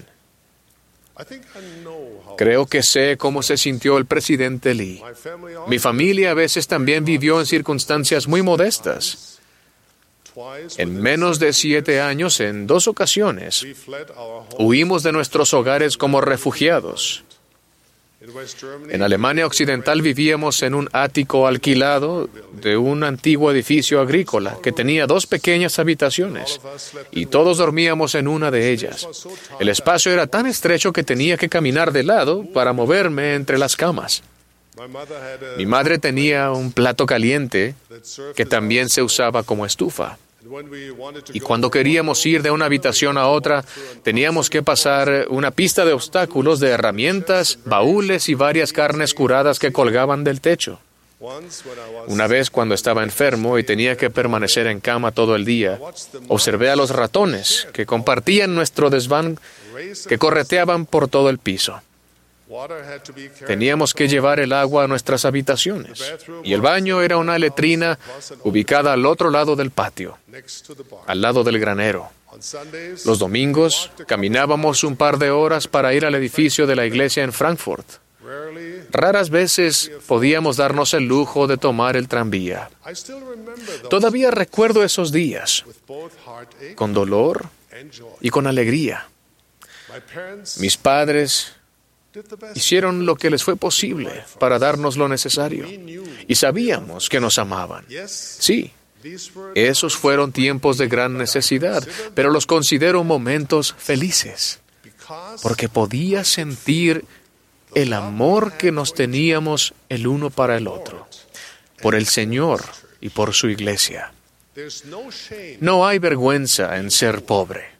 C: Creo que sé cómo se sintió el presidente Lee. Mi familia a veces también vivió en circunstancias muy modestas. En menos de 7 años, en 2 ocasiones, huimos de nuestros hogares como refugiados. En Alemania Occidental vivíamos en un ático alquilado de un antiguo edificio agrícola que tenía 2 pequeñas habitaciones y todos dormíamos en una de ellas. El espacio era tan estrecho que tenía que caminar de lado para moverme entre las camas. Mi madre tenía un plato caliente que también se usaba como estufa. Y cuando queríamos ir de una habitación a otra, teníamos que pasar una pista de obstáculos de herramientas, baúles y varias carnes curadas que colgaban del techo. Una vez, cuando estaba enfermo y tenía que permanecer en cama todo el día, observé a los ratones que compartían nuestro desván, que correteaban por todo el piso. Teníamos que llevar el agua a nuestras habitaciones, y el baño era una letrina ubicada al otro lado del patio, al lado del granero. Los domingos caminábamos un par de horas para ir al edificio de la iglesia en Frankfurt. Raras veces podíamos darnos el lujo de tomar el tranvía. Todavía recuerdo esos días, con dolor y con alegría. Mis padres hicieron lo que les fue posible para darnos lo necesario, y sabíamos que nos amaban. Sí, esos fueron tiempos de gran necesidad, pero los considero momentos felices, porque podía sentir el amor que nos teníamos el uno para el otro, por el Señor y por su iglesia. No hay vergüenza en ser pobre.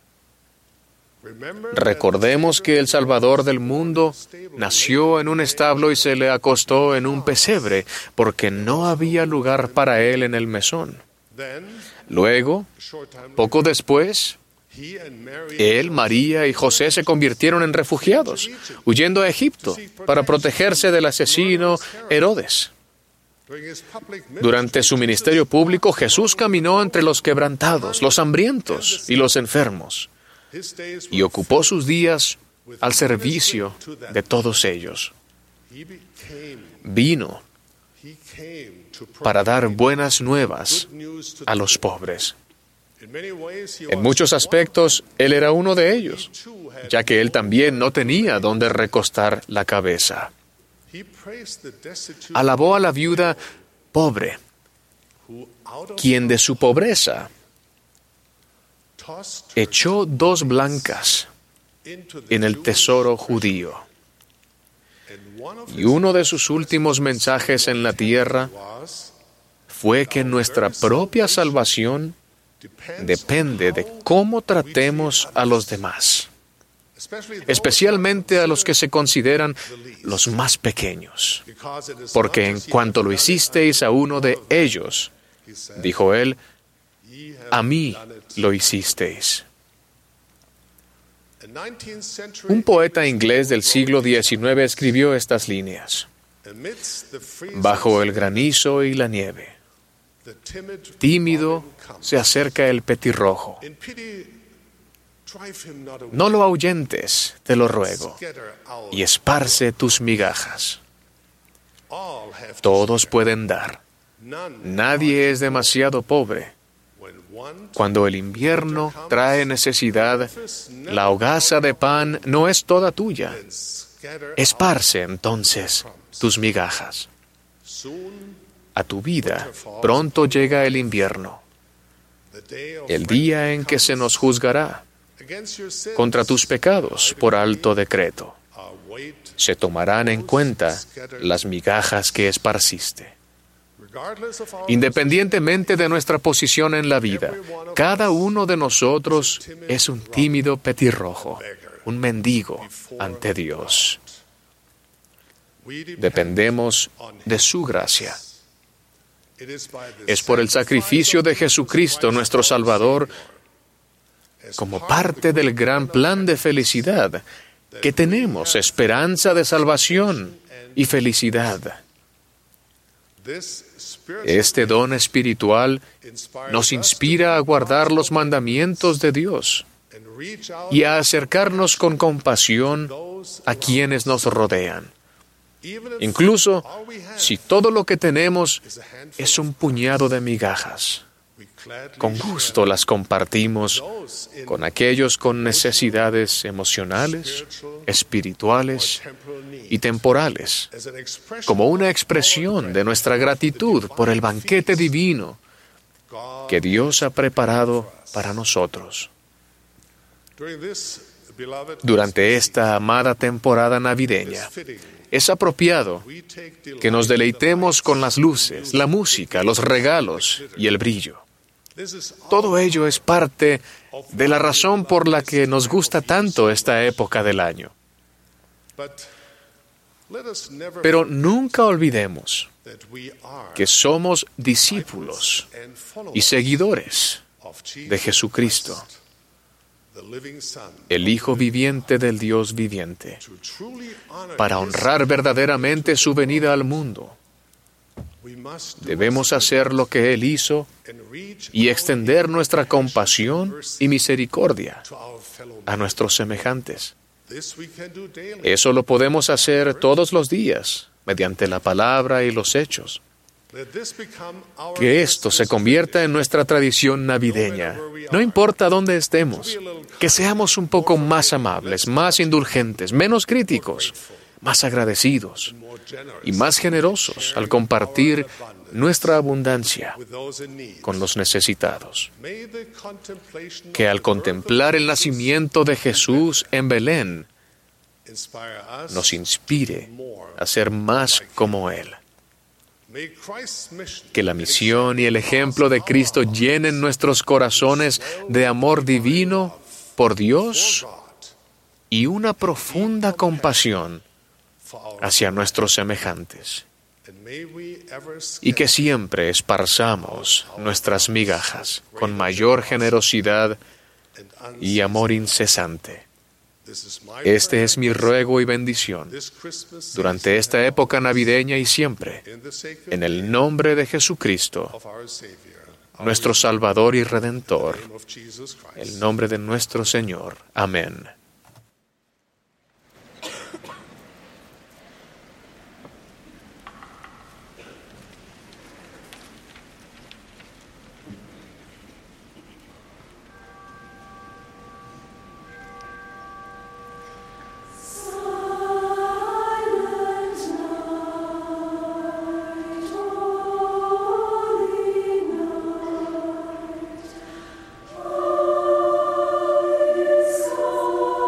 C: Recordemos que el Salvador del mundo nació en un establo y se le acostó en un pesebre, porque no había lugar para él en el mesón. Luego, poco después, él, María y José se convirtieron en refugiados, huyendo a Egipto para protegerse del asesino Herodes. Durante su ministerio público, Jesús caminó entre los quebrantados, los hambrientos y los enfermos, y ocupó sus días al servicio de todos ellos. Vino para dar buenas nuevas a los pobres. En muchos aspectos, Él era uno de ellos, ya que Él también no tenía dónde recostar la cabeza. Alabó a la viuda pobre, quien de su pobreza echó 2 blancas en el tesoro judío. Y uno de sus últimos mensajes en la tierra fue que nuestra propia salvación depende de cómo tratemos a los demás, especialmente a los que se consideran los más pequeños. Porque en cuanto lo hicisteis a uno de ellos, dijo Él, a mí lo hicisteis. Un poeta inglés del siglo XIX escribió estas líneas: bajo el granizo y la nieve, tímido se acerca el petirrojo. No lo ahuyentes, te lo ruego, y esparce tus migajas. Todos pueden dar. Nadie es demasiado pobre. Cuando el invierno trae necesidad, la hogaza de pan no es toda tuya. Esparce entonces tus migajas. A tu vida pronto llega el invierno, el día en que se nos juzgará. Contra tus pecados por alto decreto se tomarán en cuenta las migajas que esparciste. Independientemente de nuestra posición en la vida, cada uno de nosotros es un tímido petirrojo, un mendigo ante Dios. Dependemos de su gracia. Es por el sacrificio de Jesucristo, nuestro Salvador, como parte del gran plan de felicidad, que tenemos esperanza de salvación y felicidad. Este don espiritual nos inspira a guardar los mandamientos de Dios y a acercarnos con compasión a quienes nos rodean. Incluso si todo lo que tenemos es un puñado de migajas, con gusto las compartimos con aquellos con necesidades emocionales, espirituales y temporales, como una expresión de nuestra gratitud por el banquete divino que Dios ha preparado para nosotros. Durante esta amada temporada navideña, es apropiado que nos deleitemos con las luces, la música, los regalos y el brillo. Todo ello es parte de la razón por la que nos gusta tanto esta época del año. Pero nunca olvidemos que somos discípulos y seguidores de Jesucristo, el Hijo viviente del Dios viviente, para honrar verdaderamente su venida al mundo. Debemos hacer lo que Él hizo y extender nuestra compasión y misericordia a nuestros semejantes. Eso lo podemos hacer todos los días, mediante la palabra y los hechos. Que esto se convierta en nuestra tradición navideña. No importa dónde estemos, que seamos un poco más amables, más indulgentes, menos críticos, más agradecidos y más generosos al compartir nuestra abundancia con los necesitados. Que al contemplar el nacimiento de Jesús en Belén, nos inspire a ser más como Él. Que la misión y el ejemplo de Cristo llenen nuestros corazones de amor divino por Dios y una profunda compasión hacia nuestros semejantes. Y que siempre esparzamos nuestras migajas con mayor generosidad y amor incesante. Este es mi ruego y bendición durante esta época navideña y siempre, en el nombre de Jesucristo, nuestro Salvador y Redentor, el nombre de nuestro Señor. Amén.
D: Oh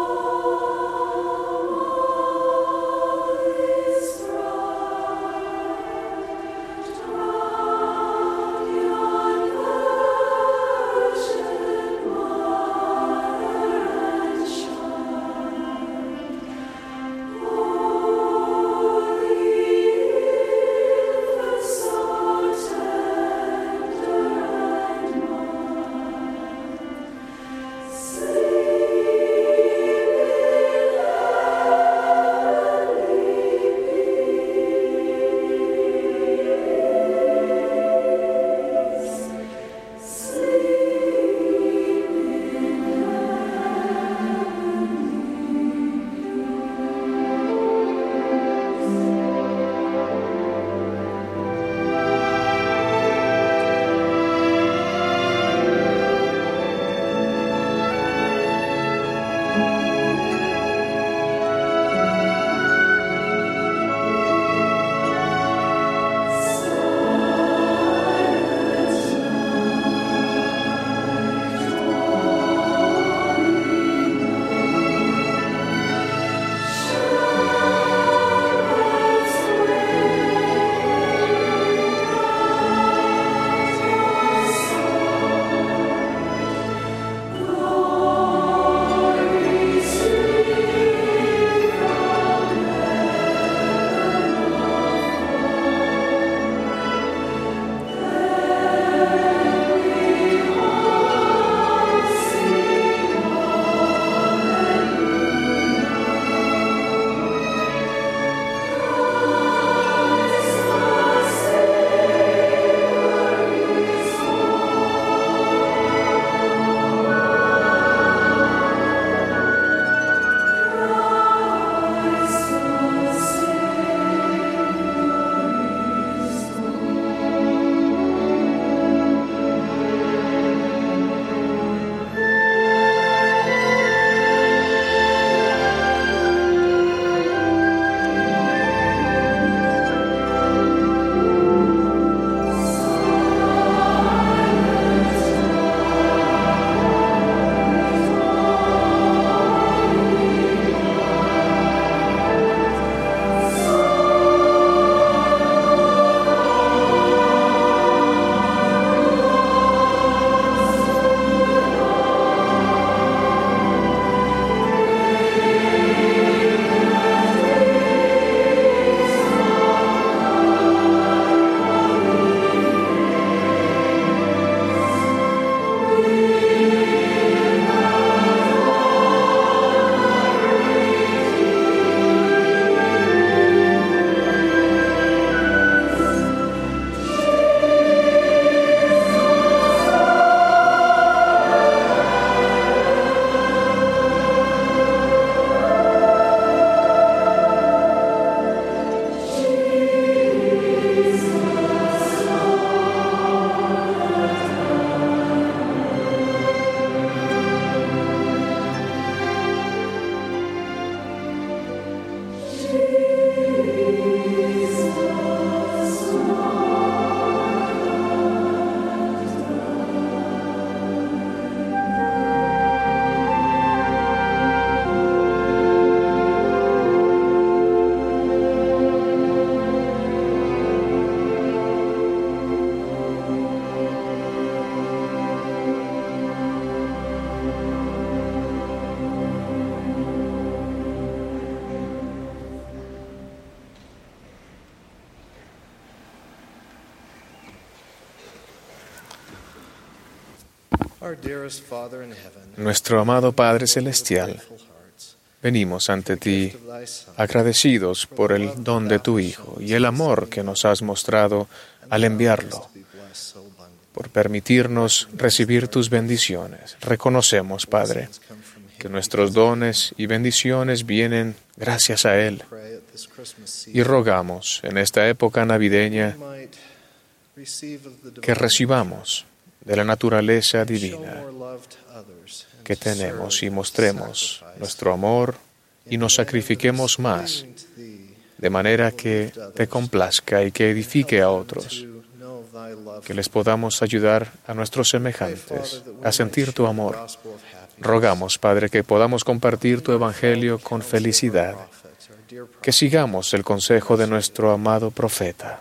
C: Nuestro amado Padre Celestial, venimos ante ti agradecidos por el don de tu Hijo y el amor que nos has mostrado al enviarlo, por permitirnos recibir tus bendiciones. Reconocemos, Padre, que nuestros dones y bendiciones vienen gracias a Él. Y rogamos en esta época navideña que recibamos de la naturaleza divina que tenemos y mostremos nuestro amor y nos sacrifiquemos más, de manera que te complazca y que edifique a otros, que les podamos ayudar a nuestros semejantes a sentir tu amor. Rogamos, Padre, que podamos compartir tu Evangelio con felicidad, que sigamos el consejo de nuestro amado profeta.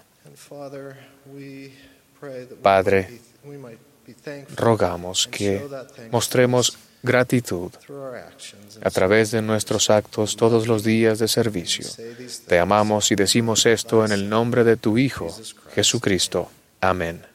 C: Padre, rogamos que mostremos gratitud a través de nuestros actos todos los días de servicio. Te amamos y decimos esto en el nombre de tu Hijo, Jesucristo. Amén.